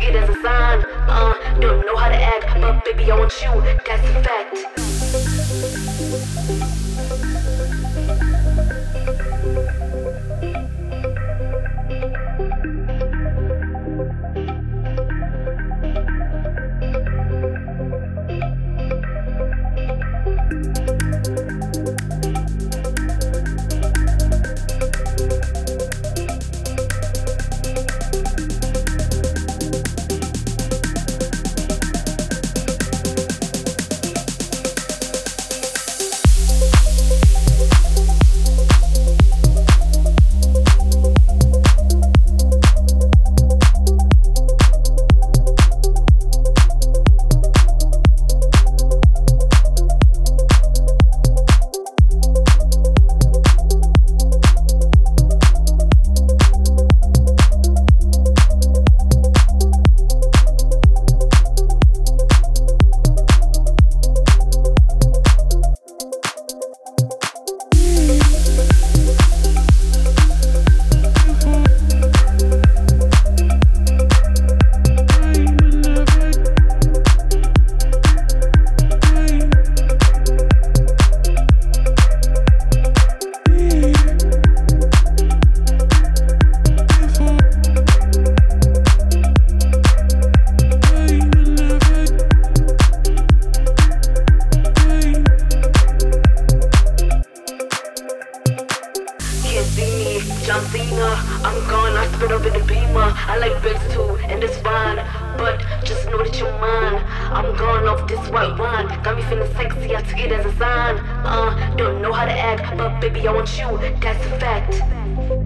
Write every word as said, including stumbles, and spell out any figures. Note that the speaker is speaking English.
it as a sign. Uh, don't know how to act, but baby I want you, that's a fact. John Cena, I'm gone, I spit up in the beamer. I like bass too, and it's fine, but just know that you're mine. I'm gone off this white wine, got me feeling sexy, I took it as a sign. Uh, don't know how to act, but baby I want you, that's a fact.